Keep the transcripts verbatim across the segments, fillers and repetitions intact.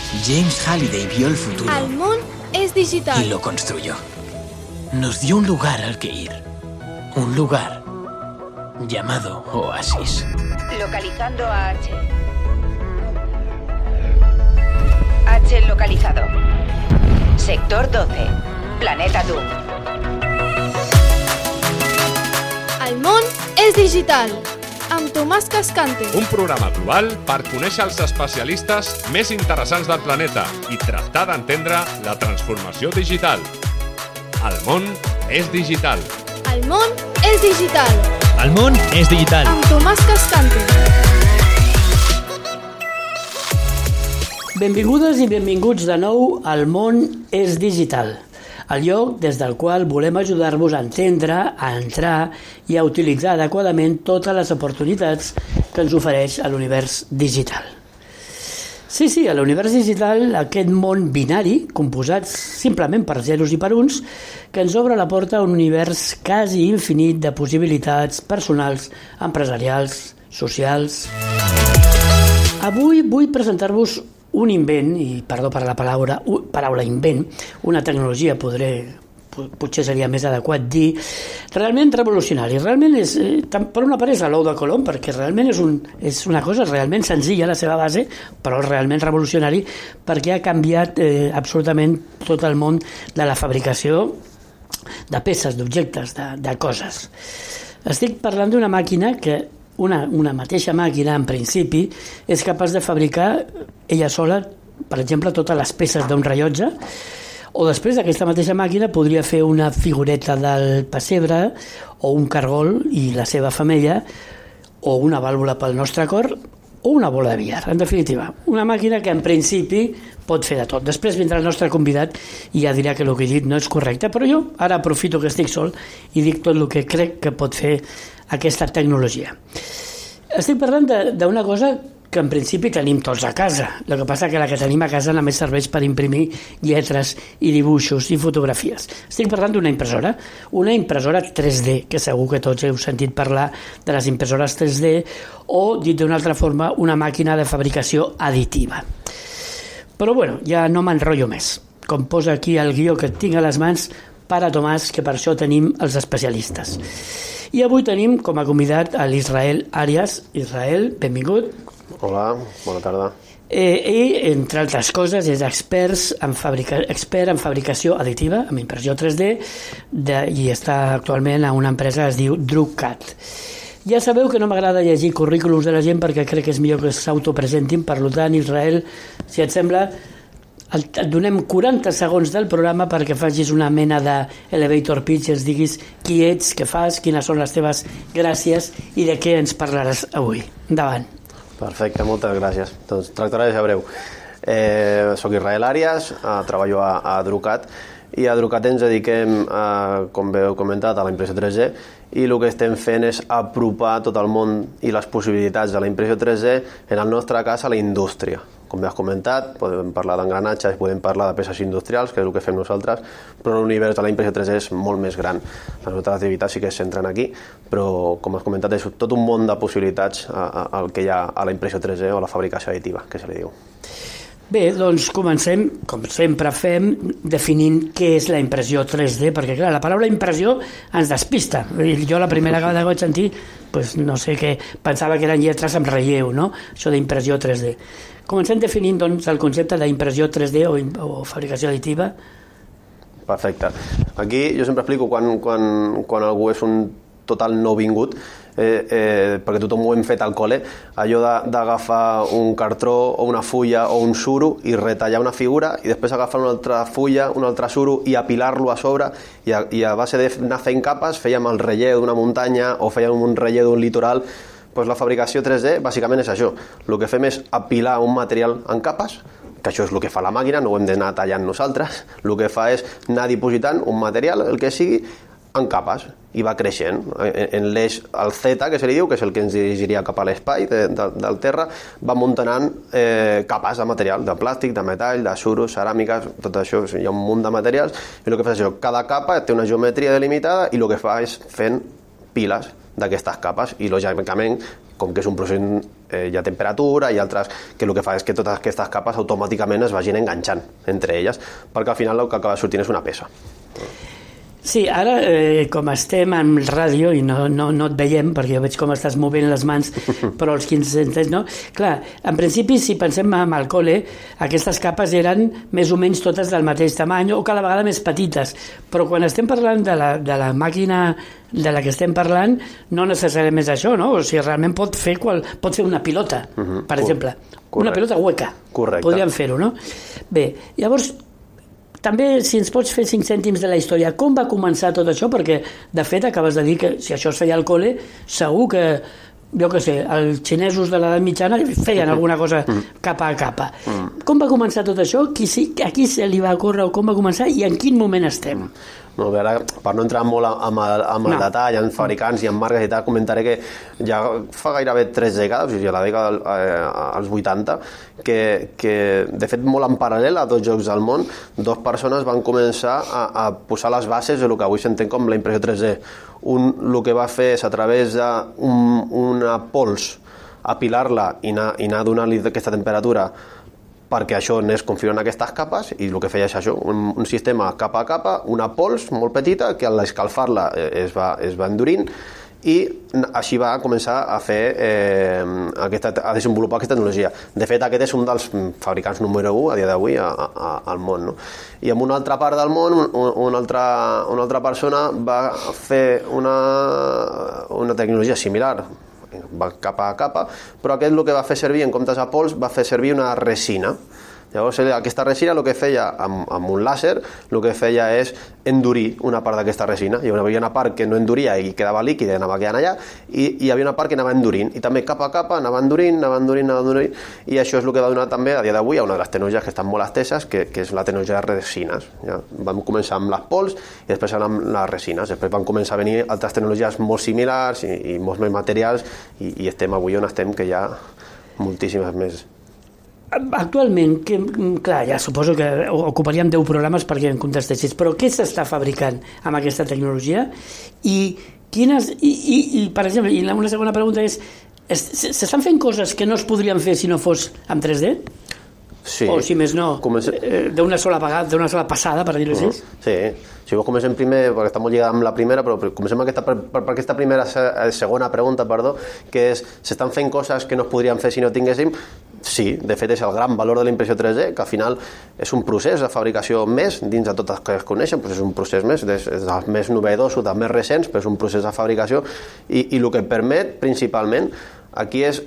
James Halliday vio el futuro. El món es digital. Y lo construyó. Nos dio un lugar al que ir. Un lugar llamado Oasis. Localizando a H. H localizado. Sector doce. Planeta Doom. El món és digital. Amb Tomàs Cascante. Un programa global per conèixer els especialistes més interessants del planeta i tractar d'entendre la transformació digital. El món és digital. El món és digital. El món és digital. Amb Tomàs Cascante. Benvingudes i benvinguts de nou al món és digital, el lloc des del qual volem ajudar-vos a entendre, a entrar i a utilitzar adequadament totes les oportunitats que ens ofereix l'univers digital. Sí, sí, a l'univers digital, aquest món binari, composat simplement per zeros i per uns, que ens obre la porta a un univers quasi infinit de possibilitats personals, empresarials, socials. Avui vull presentar-vos un invent, i perdó per la paraula, paraula invent, una tecnologia, podré, potser seria més adequat dir, realment revolucionari. Realment és, per una part és l'ou de Colom, perquè realment és, un, és una cosa realment senzilla a la seva base, però realment revolucionari, perquè ha canviat eh, absolutament tot el món de la fabricació de peces, d'objectes, de, de coses. Estic parlant d'una màquina que Una, una mateixa màquina, en principi, és capaç de fabricar ella sola, per exemple, totes les peces d'un rellotge, o després d'aquesta mateixa màquina podria fer una figureta del pessebre, o un cargol i la seva femella, o una vàlvula pel nostre cor, o una bola de billar. En definitiva, una màquina que en principi pot fer de tot. Després vindrà el nostre convidat i ja dirà que el que he dit no és correcte, però jo ara aprofito que estic sol i dic tot el que crec que pot fer aquesta tecnologia. Estic parlant d'una cosa que en principi tenim tots a casa. El que passa que la que tenim a casa només serveix per imprimir lletres i dibuixos i fotografies. Estic parlant d'una impressora, una impressora tres D, que segur que tots heu sentit parlar de les impressores tres D, o, dit d'una altra forma, una màquina de fabricació additiva. Però bueno, ja no m'enrotllo més. Com posa aquí el guió que tinc a les mans, para Tomàs, que per això tenim els especialistes. I avui tenim com a convidat a l'Israel Arias. Israel, benvingut. Hola, bona tarda. Eh, ell, entre altres coses, és experts en fabrica, expert en fabricació additiva, amb impressió tres D, de, i està actualment a una empresa que es diu DruckCAD. Ja sabeu que no m'agrada llegir currículums de la gent perquè crec que és millor que s'autopresentin, per tant, Israel, si et sembla, et donem quaranta segons del programa perquè facis una mena d'elevator pitch, ens diguis qui ets, què fas, quines són les teves gràcies i de què ens parlaràs avui. Endavant. Perfecte, moltes gràcies. Doncs tractaré de ser breu. Eh, soc Israel Arias, eh, treballo a, a DruckCAD i a DruckCAD ens dediquem, eh, com bé heu comentat, a la impressió tres D i el que estem fent és apropar tot el món i les possibilitats de la impressió tres D, en el nostre cas, a la indústria. Com bé has comentat, podem parlar d'engranatges, podem parlar de peces industrials, que és el que fem nosaltres, però l'univers de la impressió tres D és molt més gran. Les nostres activitats sí que es centren aquí, però, com has comentat, és tot un món de possibilitats al que hi ha a la impressió tres D o la fabricació additiva, que se li diu. Bé, doncs comencem, com sempre fem, definint què és la impressió tres D, perquè clar, la paraula impressió ens despista. Jo la primera vegada que vaig sentir, pues, no sé què, pensava que eren lletres amb relleu, no? Això d'impressió tres D. Comencem definint doncs, el concepte d'impressió tres D o, o fabricació additiva. Perfecte. Aquí jo sempre explico quan, quan, quan algú és un total nouvingut, eh, eh, perquè tothom ho hem fet al col·le, allò d'agafar un cartró o una fulla o un suro i retallar una figura i després agafar una altra fulla, un altre suro i apilar-lo a sobre i a, i a base d'anar fent capes fèiem el relleu d'una muntanya o fèiem un relleu d'un litoral. Pues la fabricació tres D bàsicament és això. El que fem és apilar un material en capes, que això és el que fa la màquina, no ho hem d'anar tallant nosaltres. El que fa és anar dipositant un material, el que sigui, en capes, i va creixent. En l'eix, el Z, que se li diu, que és el que ens dirigiria cap a l'espai de, de, del terra, va muntant eh, capes de material, de plàstic, de metall, de suros, ceràmiques, tot això, hi ha un munt de materials, i el que fa és això, cada capa té una geometria delimitada i el que fa és fent piles d'aquestes capes i lògicament com que és un procés eh, hi ha temperatura i altres, que el que fa és que totes aquestes capes automàticament es vagin enganxant entre elles, perquè al final el que acaba sortint és una peça. Sí, ara, eh, com estem en ràdio i no, no, no et veiem, perquè jo veig com estàs movent les mans, però els que ens entens, no? Clar, en principi, si pensem en el col·le, aquestes capes eren més o menys totes del mateix tamany o cada vegada més petites, però quan estem parlant de la, de la màquina de la que estem parlant, no necessàriament és això, no? O sigui, realment pot fer, qual, pot fer una pilota, uh-huh. per exemple. Correcte. Una pilota hueca. Correcte. Podríem fer-ho, no? Bé, llavors, també, si ens pots fer cinc cèntims de la història, com va començar tot això? Perquè, de fet, acabes de dir que si això es feia al col·le, segur que, jo què sé, els xinesos de l'edat mitjana feien alguna cosa capa a capa. Com va començar tot això? Qui, a qui se li va córrer o com va començar i en quin moment estem? No, a veure, per no entrar molt amb el, amb el no. detall, en fabricants i en marques i tal, comentaré que ja fa gairebé tres dècades, o sigui, a la dècada eh, als vuitanta, que, que de fet molt en paral·lel a dos jocs del món, dos persones van començar a, a posar les bases de lo que avui s'entén com la impressió tres D. Un, el que va fer és a través d'una pols apilar-la i anar, i anar donant-li aquesta temperatura perquè això anés configurant aquestes capes i el que feia és això, un, un sistema capa a capa, una pols molt petita que al escalfar-la es va, es va endurint i així va començar a fer eh, aquesta, a desenvolupar aquesta tecnologia. De fet, aquest és un dels fabricants número u a dia d'avui a, a, al món, no? I en una altra part del món, un, una, altra, una altra persona va fer una, una tecnologia similar, va capa a capa, però aquest el que va fer servir en comptes de pols va fer servir una resina. Llavors aquesta resina el que feia amb, amb un làser el que feia és endurir una part d'aquesta resina. Hi havia una part que no enduria i quedava líquida i anava quedant allà i hi havia una part que anava endurint i també capa a capa anava endurint, anava endurint, anava endurint i això és el que va donar també a dia d'avui a una de les tecnologies que estan molt esteses que, que és la tecnologia de resines. Ja, vam començar amb les pols i després amb les resines, després van començar a venir altres tecnologies molt similars i, i molts més materials i, i estem avui on estem que hi ha moltíssimes més. Actualment, que, clar, ja suposo que ocuparíem deu programes perquè em contestessis, però què s'està fabricant amb aquesta tecnologia? I quines... I, i, i per exemple, i una segona pregunta és, s'estan fent coses que no es podrien fer si no fos amb tres D? Sí. O, si més no, Comencem... d'una sola vegada, d'una sola passada, per dir-ho així? Uh-huh. Sí. Si vos comencem primer, perquè està molt lligat amb la primera, però comencem aquesta, per, per, per aquesta primera, segona pregunta, perdó, que és, s'estan fent coses que no es podrien fer si no tinguéssim? Sí, de fet és el gran valor de la impressió tres D, que al final és un procés de fabricació més, dins de totes les que es coneixen, doncs és un procés més, és dels més novedosos, dels més recents, però és un procés de fabricació i, i el que permet principalment aquí és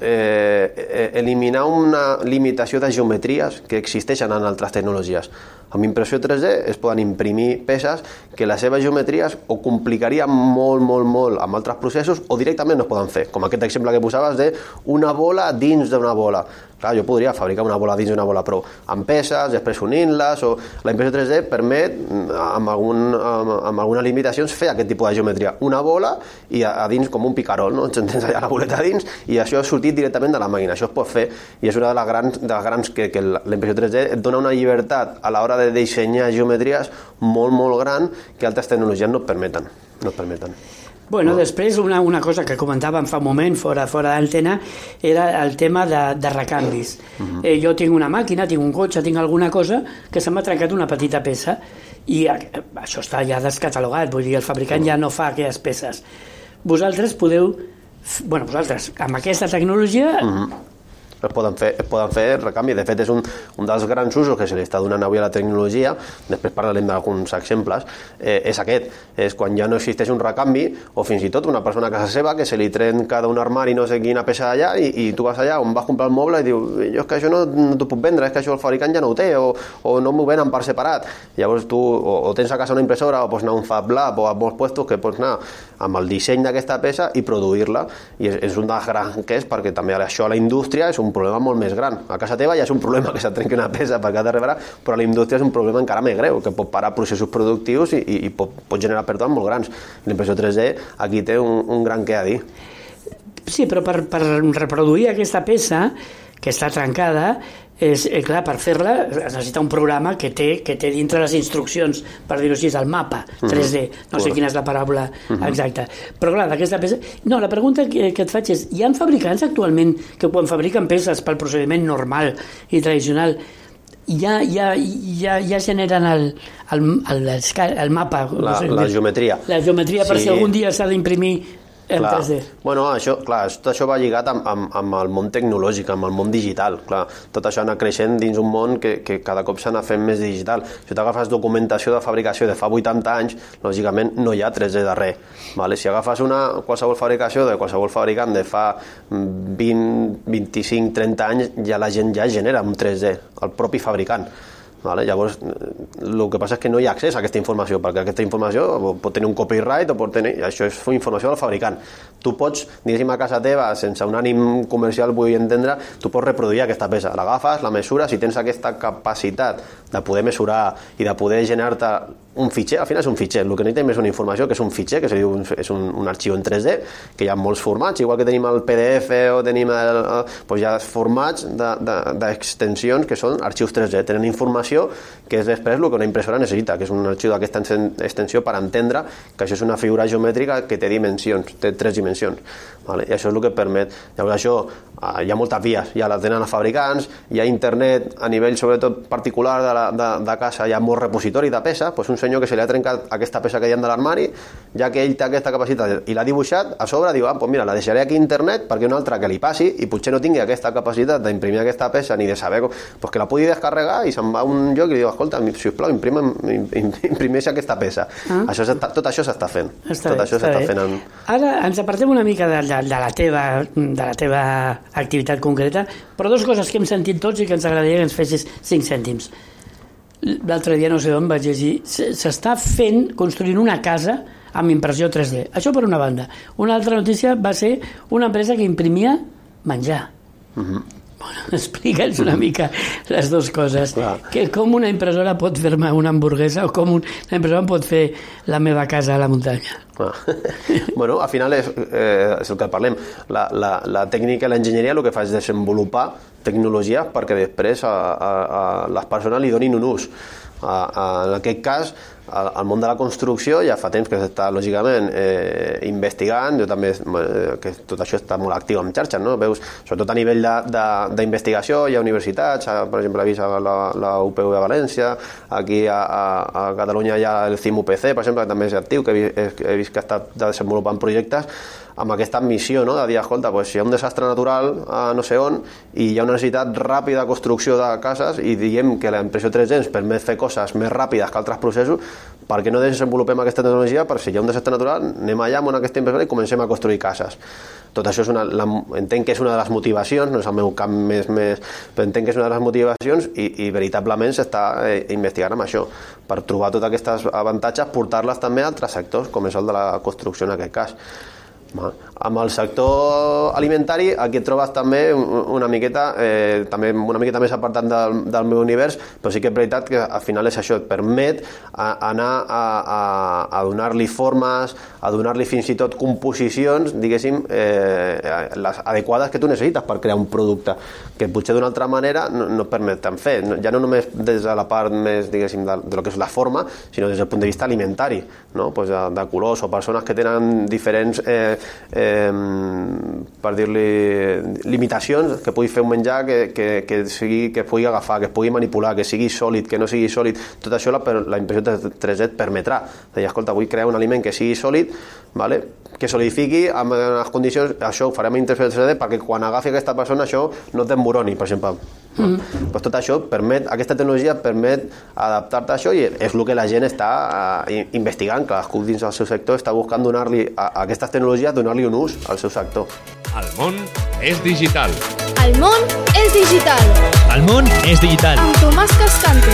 eh, eliminar una limitació de geometries que existeixen en altres tecnologies. Amb impressió tres D es poden imprimir peces que les seves geometries o complicarien molt, molt, molt amb altres processos o directament no es poden fer. Com aquest exemple que posaves d'una bola dins d'una bola. Clar, jo podria fabricar una bola dins d'una bola, però amb peces, després unint-les, o la impressió tres D permet, amb, algun, amb, amb algunes limitacions, fer aquest tipus de geometria. Una bola i a, a dins com un picarol, no? Ens tens allà la boleta dins i això ha sortit directament de la màquina. Això es pot fer i és una de les grans, de les grans que, que la impressió tres D et dona una llibertat a l'hora de dissenyar geometries molt, molt gran que altres tecnologies no et permeten. No et permeten. Bueno, després una, una cosa que comentàvem fa un moment fora, fora d'antena era el tema de, de recanvis. Uh-huh. eh, jo tinc una màquina, tinc un cotxe, tinc alguna cosa que se m'ha trencat una petita peça i a, això està ja descatalogat, vull dir, el fabricant uh-huh. ja no fa aquelles peces. Vosaltres podeu, bueno, vosaltres, amb aquesta tecnologia uh-huh. es poden fer, es poden fer recanvi. De fet, és un, un dels grans usos que se li està donant avui a la tecnologia, després parlarem d'alguns exemples, eh, és aquest, és quan ja no existeix un recanvi, o fins i tot una persona a casa seva que se li trenca d'un armari no sé quina peça d'allà i, i tu vas allà on vas comprar el moble i diu, jo és que això no, no t'ho puc vendre, és que això el fabricant ja no ho té, o, o no m'ho venen per separat. Llavors tu o, o tens a casa una impressora o pots anar a un Fab Lab o a molts puestos que pots anar amb el disseny d'aquesta peça i produir-la, i és, és un dels grans que és, perquè també això a la indústria és un problema molt més gran. A casa teva ja és un problema que se't trenqui una peça per cada reparar, però a la indústria és un problema encara més greu, que pot parar processos productius i, i, i pot, pot generar pèrdues molt grans. L'impressió tres D aquí té un, un gran què a dir. Sí, però per, per reproduir aquesta peça que està trencada, és, eh, clar, per fer-la es necessita un programa que té, que té dintre les instruccions, per dir-ho així, el mapa tres D, no sé quina és la paraula exacta. Però clar, d'aquesta peça... No, la pregunta que, que et faig és, hi ha fabricants actualment que quan fabriquen peces pel procediment normal i tradicional ja, ja, ja, ja generen el, el, el, el mapa, la, no sé, la geometria, la geometria per sí. si algun dia s'ha d'imprimir en clar. tres D. Bueno, això, clar, tot això va lligat amb, amb, amb el món tecnològic, amb el món digital. Clar, tot això anar creixent dins un món que, que cada cop s'ha anat fent més digital. Si t'agafes documentació de fabricació de fa vuitanta anys, lògicament no hi ha tres D de res. Vale? Si agafes una, qualsevol fabricació de qualsevol fabricant de fa vint, vint-i-cinc, trenta anys, ja la gent ja genera un tres D, el propi fabricant. Vale? Llavors, el que passa és que no hi ha accés a aquesta informació, perquè aquesta informació pot tenir un copyright o pot tenir... Això és informació del fabricant. Tu pots, diguéssim, a casa teva, sense un ànim comercial, vull entendre, tu pots reproduir aquesta peça. L'agafes, la mesures, si tens aquesta capacitat de poder mesurar i de poder generar-te un fitxer, al final és un fitxer, el que necessitem és una informació que és un fitxer, que se diu, és un, un arxiu en tres D, que hi ha molts formats, igual que tenim el P D F o tenim el, doncs hi ha formats d'extensions que són arxius tres D, tenen informació que és després el que una impressora necessita, que és un arxiu d'aquesta extensió per entendre que això és una figura geomètrica que té dimensions, té tres dimensions, vale? I això és el que permet. Llavors això, hi ha moltes vies, ja la tenen els fabricants, hi ha internet a nivell sobretot particular de, la, de, de casa, hi ha molt repositori de peça, doncs un senyor que se li ha trencat aquesta peça que hi ha de l'armari, ja que ell té aquesta capacitat i l'ha dibuixat, a sobre diu, ah, doncs mira, la deixaré aquí a internet perquè un altre que li passi i potser no tingui aquesta capacitat d'imprimir aquesta peça ni de saber com, doncs que la pugui descarregar i se'n va a un lloc i li diu, escolta, sisplau, imprimeix aquesta peça. Ah. Això tot això s'està fent. Està tot bé, això s'està fent. En... Ara ens apartem una mica de, de, de, la teva, de la teva activitat concreta, però dues coses que hem sentit tots i que ens agradaria que ens fessis cinc cèntims. L'altre dia, no sé on, vaig llegir, s'està fent, construint una casa amb impressió tres D. Això per una banda. Una altra notícia va ser una empresa que imprimia menjar. Uh-huh. Bueno, explica'ns una mica les dues coses. Que com una impressora pot fer-me una hamburguesa o com una impressora pot fer la meva casa a la muntanya. Ah. Bueno, al final és, eh, és el que parlem. La, la, la tècnica i l'enginyeria el que fa és desenvolupar tecnologia perquè després a, a, a les persones li donin un ús. A, a, en aquest cas, al món de la construcció ja fa temps que s'està lògicament eh, investigant, jo també eh, que tot això està molt actiu en xarxes, no? Veus, sobretot a nivell d'investigació hi ha universitats, per exemple he vist la, la U P U de València, aquí a, a, a Catalunya hi ha el C I M U P C, per exemple, que també és actiu, que he vist, he vist que està desenvolupant projectes amb aquesta missió, no? De dir, escolta, pues, si hi ha un desastre natural a no sé on i hi ha una necessitat ràpida de construcció de cases i diem que la impressió tres D ens permet fer coses més ràpides que altres processos, per què no desenvolupem aquesta tecnologia per si hi ha un desastre natural, anem allà amb aquesta impressora i comencem a construir cases. Tot això és una, la, entenc que és una de les motivacions, no és el meu camp més, més però entenc que és una de les motivacions i, i veritablement s'està eh, investigant amb això, per trobar tots aquests avantatges, portar-les també a altres sectors, com és el de la construcció en aquest cas. Amb el sector alimentari aquí et trobes també una miqueta eh, també una miqueta més apartat del, del meu univers, però sí que és veritat que al final és això, et permet a, anar a, a, a donar-li formes, a donar-li fins i tot composicions, diguéssim, eh, les adequades que tu necessites per crear un producte que potser d'una altra manera no, no et permeten fer, ja no només des de la part més, diguéssim, de, de lo que és la forma, sinó des del punt de vista alimentari, no? Pues de, de colors o persones que tenen diferents eh, Eh, per dir-li limitacions, que pugui fer un menjar que, que, que, sigui, que es pugui agafar, que es pugui manipular, que sigui sòlid, que no sigui sòlid, tot això la, la impressió tres D et permetrà. Dir, escolta, vull crear un aliment que sigui sòlid, vale? Que solidifiqui amb les condicions, això ho farem a impressió tres D perquè quan agafi aquesta persona això no t'emboroni, per exemple. Mm. Pues tot això permet, aquesta tecnologia permet adaptar-te a això i és el que la gent està uh, investigant, cadascú dins del seu sector està buscant donar-li a, a aquestes tecnologies donar-li un ús al seu sector. El món és digital. El món és digital. El món és digital. Amb Tomàs Cascante.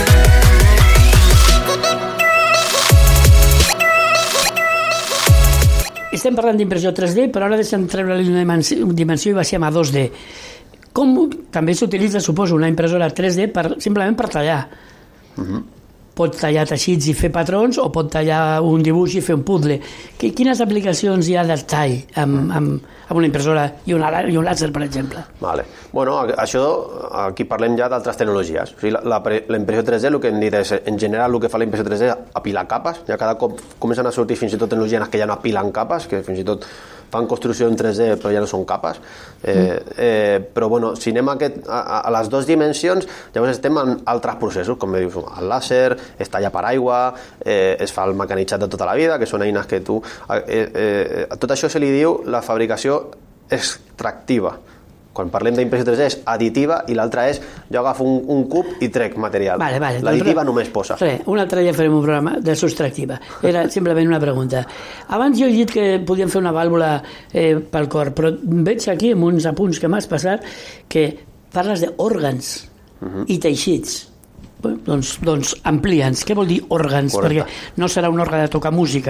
Estem parlant d'impressió tres D, però ara deixem treure-li una dimensió i baixem a dos D. Com també s'utilitza, suposo, una impressora tres D per, simplement per tallar. Uh-huh. pot tallar teixits i fer patrons o pot tallar un dibuix i fer un puzzle. Quines aplicacions hi ha de tall amb, amb, amb una impressora i un, i un làser, per exemple? Vale. Bueno, això, aquí parlem ja d'altres tecnologies. O sigui, la, la, la impressió tres D, el que hem dit és, en general, el que fa la impressió tres D és apilar capes. Ja cada cop comencen a sortir fins i tot tecnologies que ja no apilen capes, que fins i tot fan construcció en tres D però ja no són capes. Eh, eh, però bueno, si anem a, aquest, a, a les dues dimensions, llavors estem en altres processos, com dius, el làser, es talla per aigua, eh, es fa el mecanitzat de tota la vida, que són eines que tu... Eh, eh, tot això se li diu la fabricació extractiva. Quan parlem d'impressió tres D és additiva i l'altra és jo agafo un, un cub i trec material. Vale, vale. L'additiva només posa. Res, un altre dia farem un programa de subtractiva. Era simplement una pregunta. Abans jo he dit que podíem fer una vàlvula eh, pel cor, però veig aquí en uns apunts que m'has passat que parles d'òrgans uh-huh. i teixits. Doncs, doncs amplia'ns. Què vol dir òrgans? Correcte. Perquè no serà un òrgan de tocar música.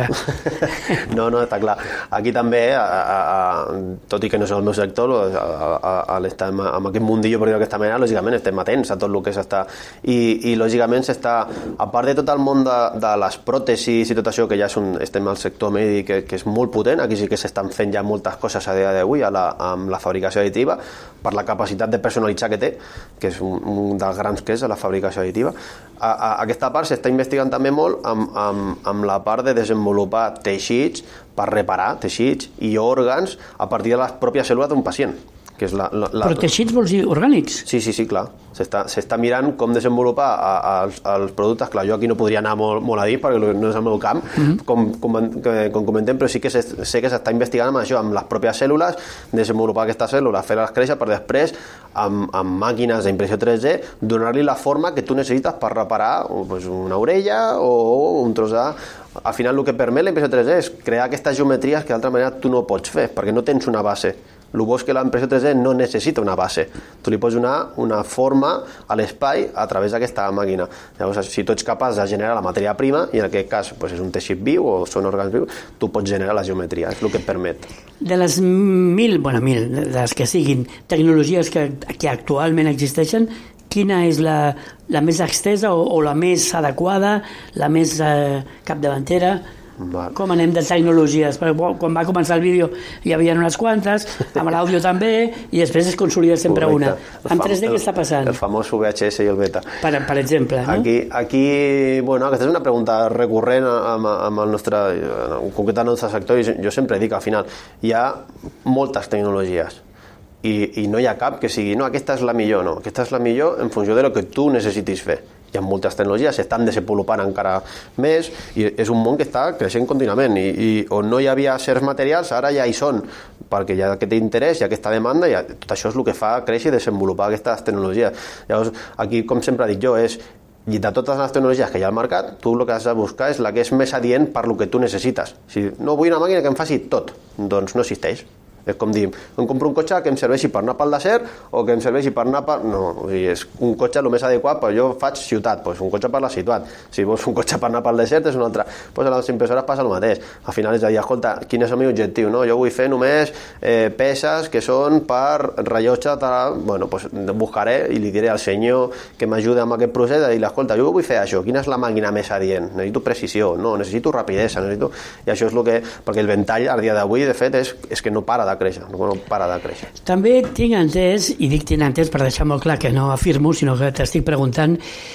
No, no, està clar. Aquí també, a, a, a, tot i que no és el meu sector, a, a, a l'estar en, en aquest mundillo, per dir d'aquesta manera, lògicament estem atents a tot el que s'està... I, i lògicament s'està, a part de tot el món de, de les pròtesis i tot això, que ja és un, estem al sector mèdic, que, que és molt potent, aquí sí que s'estan fent ja moltes coses a dia d'avui a la, amb la fabricació additiva, per la capacitat de personalitzar que té, que és un, un dels grans que és la fabricació additiva. A, a, aquesta part s'està investigant també molt amb, amb, amb la part de desenvolupar teixits per reparar teixits i òrgans a partir de les pròpies cèl·lules d'un pacient. Que és la, la, la... Però teixits vols dir orgànics? Sí, sí, sí, clar. S'està, s'està mirant com desenvolupar a, a, els, els productes. Clar, jo aquí no podria anar molt, molt a dir perquè no és el meu camp, mm-hmm. com, com, com comentem, però sí que sé que s'està investigant amb això, amb les pròpies cèl·lules, desenvolupar aquestes cèl·lules, fer-les créixer per després, amb, amb màquines d'impressió tres D, donar-li la forma que tu necessites per reparar pues, una orella o un tros de... Al final el que permet la impressió tres D és crear aquestes geometries que d'altra manera tu no pots fer, perquè no tens una base. El bo és que la impressió tres D no necessita una base. Tu li pots donar una forma a l'espai a través d'aquesta màquina. Llavors, si tu ets capaç de generar la matèria prima, i en aquest cas pues, és un teixit viu o són òrgans vius, tu pots generar la geometria, és el que et permet. De les mil, bueno, mil, de les que siguin tecnologies que, que actualment existeixen, quina és la, la més extesa o, o la més adequada, la més eh, capdavantera? Val. Com anem de tecnologies? Perquè quan va començar el vídeo hi havia unes quantes, amb l'àudio també, i després es consolida sempre Correcte. Una. En tres D què està passant? El famós V H S i el beta. Per, per exemple, no? Aquí, aquí, bueno, aquesta és una pregunta recurrent amb, amb el nostre, en concret el nostre sector, i jo sempre dic al final, hi ha moltes tecnologies. I, i no hi ha cap que sigui, no, aquesta és la millor, no, aquesta és la millor en funció de lo que tu necessitis fer. Hi ha moltes tecnologies, s'estan desenvolupant encara més i és un món que està creixent contínuament i, i on no hi havia certs materials ara ja hi són, perquè hi ha aquest interès, hi ha aquesta demanda i tot això és el que fa créixer i desenvolupar aquestes tecnologies. Llavors, aquí, com sempre dic jo, és i de totes les tecnologies que hi ha al mercat, tu el que has de buscar és la que és més adient per lo que tu necessites. Si no vull una màquina que em faci tot, doncs no existeix. És com dir, em compro un cotxe que em serveixi per anar pel desert o que em serveixi per anar per... No, o sigui, és un cotxe el més adequat, però jo faig ciutat, doncs un cotxe per la ciutat. Si vols un cotxe per anar pel desert és un altre. Doncs a les impressores passa el mateix. Al final és a dir, escolta, quin és el meu objectiu? No? Jo vull fer només eh, peces que són per rellotge, tal... Bueno, doncs buscaré i li diré al senyor que m'ajuda amb aquest procés de dir, escolta, jo vull fer això, quina és la màquina més adient? Necessito precisió, no, necessito rapidesa, necessito... I això és el que... Perquè el ventall, al dia d'avui, de fet, és, és que no para de créixer, no para de créixer. També tinc entès, i dic tinc entès per deixar molt clar que no afirmo, sinó que t'estic preguntant,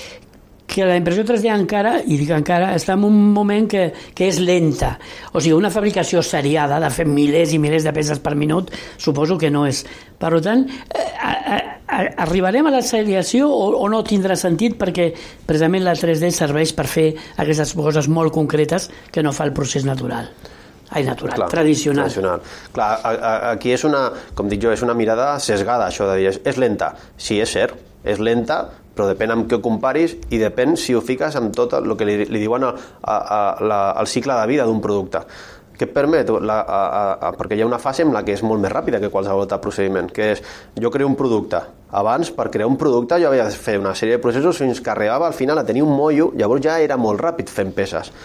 que la impressió tres D encara, i dic encara, està en un moment que, que és lenta. O sigui, una fabricació seriada de fer milers i milers de peces per minut, suposo que no és. Per tant, eh, a, a, arribarem a la seriació o, o no tindrà sentit perquè precisament la tres D serveix per fer aquestes coses molt concretes que no fa el procés natural. Ai, natural, Clar, tradicional. tradicional. Clar, a, a, aquí és una, com dic jo, és una mirada sesgada, això de dir, és, és lenta. Sí, és cert, és lenta, però depèn amb què ho comparis i depèn si ho fiques amb tot el que li, li diuen a, a, a, la, el cicle de vida d'un producte. Què et permet? La, a, a, perquè hi ha una fase en la que és molt més ràpida que qualsevol altre procediment, que és, jo creo un producte. Abans, per crear un producte, jo havia de fer una sèrie de processos fins que arribava al final a tenir un mollo, llavors ja era molt ràpid fent peces.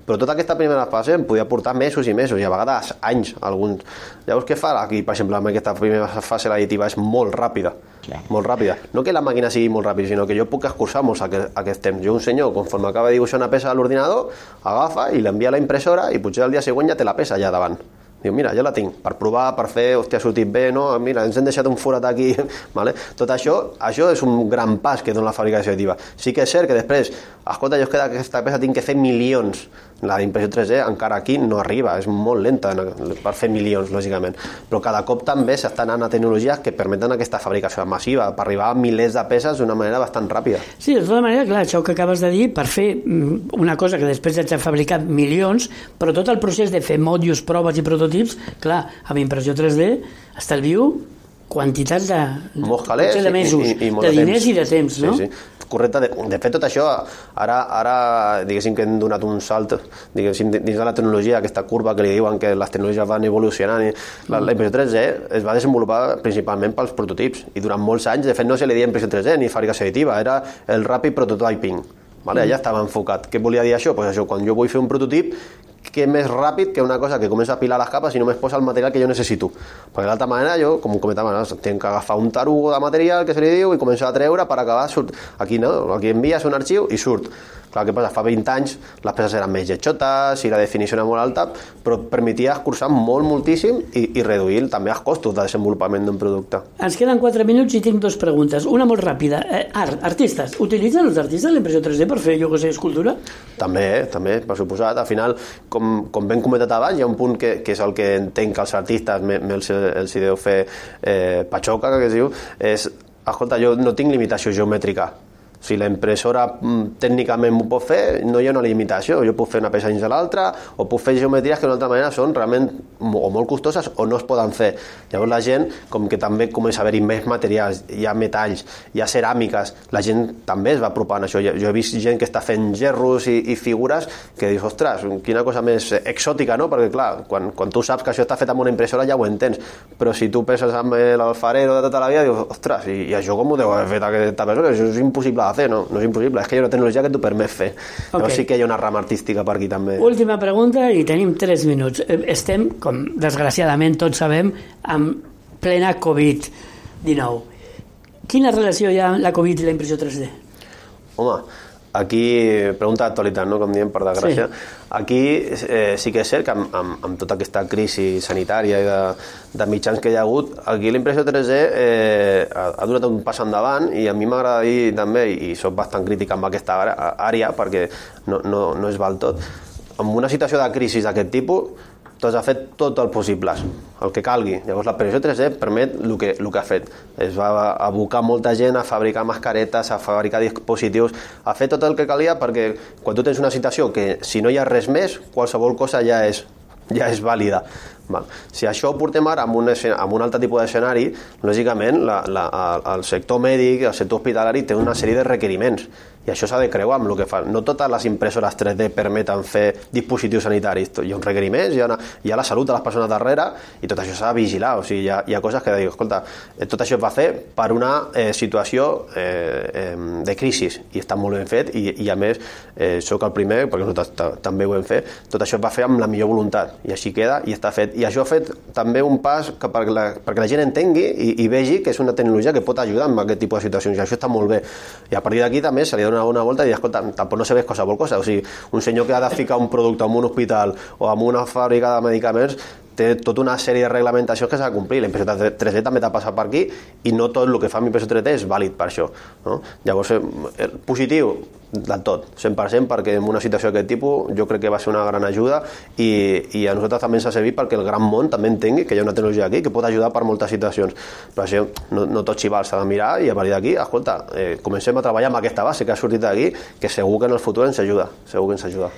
Però tota aquesta primera fase em podia portar mesos i mesos, i a vegades anys, alguns. Llavors, què fa? Aquí, per exemple, amb aquesta primera fase l'additiva és molt ràpida, molt ràpida. No que la màquina sigui molt ràpida, sinó que jo puc escurçar molts aquest, aquest temps. Jo, un senyor, conforme acaba de dibuixar una peça a l'ordinador, agafa i l'envia a la impressora i potser el dia següent ja té la peça allà davant. Diu, mira, ja la tinc, per provar, per fer, hòstia, ha sortit bé, no? Mira, ens hem deixat un forat aquí, vale? Tot això, això és un gran pas que dona la fabricació additiva. Sí que és cert que després, escolta, jo és que d'aquesta peça tinc que fer milions. La d'impressió tres D encara aquí no arriba, és molt lenta per fer milions, lògicament. Però cada cop també s'està anant a tecnologies que permeten aquesta fabricació massiva, per arribar a milers de peces d'una manera bastant ràpida. Sí, de tota manera, clar, això que acabes de dir, per fer una cosa que després haig de fabricar milions, però tot el procés de fer mòduls, proves i prototips, clar, amb impressió tres D estalvio quantitats de, calés, de mesos, i, i, i de diners i de temps, no? Sí, sí. Correcte. De, de fet, tot això, ara, ara diguéssim que hem donat un salt, diguéssim, dins de la tecnologia, aquesta curva que li diuen que les tecnologies van evolucionant, i la, la impressió tres D es va desenvolupar principalment pels prototips, i durant molts anys, de fet, no se li deia impressió tres D ni fabricació additiva, era el ràpid prototyping. Vale? Allà estava enfocat. Què volia dir això? Pues això, quan jo vull fer un prototip, que més ràpid que una cosa que comença a pilar les capes i només posa el material que jo necessito. Perquè d'altra manera jo, com comentava, no, tinc que agafar un tarugo de material que se li diu i començar a treure per acabar, surt. Aquí no, aquí envies un arxiu i surt. Clar, què passa? Fa vint anys les peces eren més lletxotes i la definició era molt alta, però permetia escurçar molt, moltíssim i, i reduir també els costos de desenvolupament d'un producte. Ens queden quatre minuts i tinc dues preguntes. Una molt ràpida. Eh, art, artistes. Utilitzen els artistes la impressió tres D per fer, jo que sé, escultura? També, també, per suposat. Al final, com, com ben comentat abans, hi ha un punt que, que és el que entenc que els artistes els, els hi deu fer eh, patxoca, que es diu, és, escolta, jo no tinc limitació geomètrica. Si la impressora tècnicament m'ho pot fer, no hi ha una limitació. Jo puc fer una peça dins de l'altra, o puc fer geometries que d'una altra manera són realment o molt costoses o no es poden fer. Llavors la gent, com que també comença a haver-hi més materials, hi ha metalls, hi ha ceràmiques, la gent també es va apropant a això. Jo he vist gent que està fent gerros i, i figures que dius, ostres, quina cosa més exòtica, no? Perquè clar, quan, quan tu saps que això està fet amb una impressora ja ho entens, però si tu penses amb l'alfarero de tota la vida, dius, ostres, i, i això com ho deu haver fet aquesta persona? Això és impossible de fer, no, no és impossible, és que hi ha una tecnologia que t'ho permet fer. Okay. Llavors sí que hi ha una rama artística per aquí també. Última pregunta i tenim tres minuts. Estem, com desgraciadament tots sabem, amb plena covid dinou. Quina relació hi ha la Covid i la impressió tres D? Home, aquí, pregunta d'actualitat, no? Com diem, per desgràcia. Sí. Aquí eh, sí que és cert que amb, amb, amb tota aquesta crisi sanitària i de, de mitjans que hi ha hagut, aquí la impressió tres D eh, ha, ha donat un pas endavant i a mi m'agrada dir també, i soc bastant crític amb aquesta àrea perquè no, no, no es val tot. En una situació de crisi d'aquest tipus, doncs ha fet tot el possible, el que calgui. Llavors la impressió tres D permet el que, el que ha fet. Es va abocar molta gent a fabricar mascaretes, a fabricar dispositius, a fer tot el que calia perquè quan tu tens una situació que si no hi ha res més, qualsevol cosa ja és, ja és vàlida. Val. Si això ho portem ara amb un, amb un altre tipus d'escenari, lògicament la, la, el sector mèdic, el sector hospitalari té una sèrie de requeriments i això s'ha de creuar amb el que fan. No totes les impressores tres D permeten fer dispositius sanitaris. Hi ha uns requeriments, hi ha, una, hi ha la salut de les persones darrere i tot això s'ha de vigilar. O sigui, hi ha, hi ha coses que dic, escolta, tot això es va fer per una eh, situació eh, eh, de crisi i està molt ben fet i, i a més eh, soc el primer, perquè nosaltres també ho hem fet, tot això es va fer amb la millor voluntat i així queda i està fet. I això ha fet també un pas que perquè, la, perquè la gent entengui i, i vegi que és una tecnologia que pot ajudar en aquest tipus de situacions i això està molt bé. I a partir d'aquí també se li dona una volta i dir, escolta, tampoc no se ves cosa per cosa. O sigui, un senyor que ha de ficar un producte en un hospital o en una fàbrica de medicaments té tota una sèrie de reglamentacions que s'ha de complir. La impressió tres D també t'ha passat per aquí i no tot el que fa amb impressió tres D és vàlid per això. No? Llavors, el positiu del tot, cent per cent, perquè en una situació d'aquest tipus jo crec que va ser una gran ajuda i, i a nosaltres també ens ha servit perquè el gran món també entengui que hi ha una tecnologia aquí que pot ajudar per moltes situacions. Però això no, no tot xival, s'ha de mirar i a partir d'aquí, escolta, eh, comencem a treballar amb aquesta base que ha sortit d'aquí, que segur que en el futur ens ajuda, segur que ens ajuda.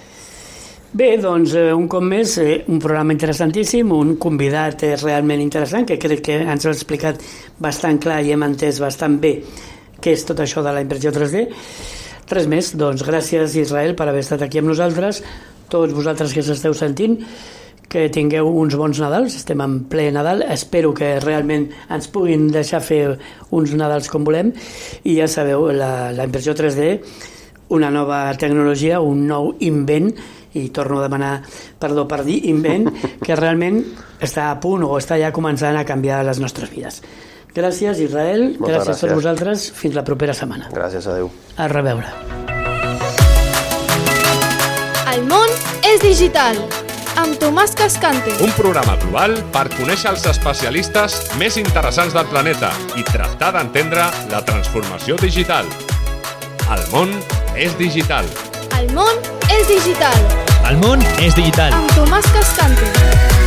Bé, doncs, eh, un cop més, eh, un programa interessantíssim, un convidat eh, realment interessant, que crec que ens ha explicat bastant clar i hem entès bastant bé què és tot això de la impressió tres D. Res més, doncs gràcies Israel per haver estat aquí amb nosaltres, tots vosaltres que s'esteu sentint, que tingueu uns bons Nadals, estem en ple Nadal, espero que realment ens puguin deixar fer uns Nadals com volem i ja sabeu, la, la impressió tres D una nova tecnologia, un nou invent, i torno a demanar perdó per dir invent, que realment està a punt o està ja començant a canviar les nostres vides. Gràcies, Israel. Moltes gràcies, gràcies per vosaltres. Fins la propera setmana. Gràcies, adéu. A reveure. El món és digital, amb Tomàs Cascante. Un programa global per conèixer els especialistes més interessants del planeta i tractar d'entendre la transformació digital. El món és digital. El món és digital, El món és digital. amb Tomàs Cascante.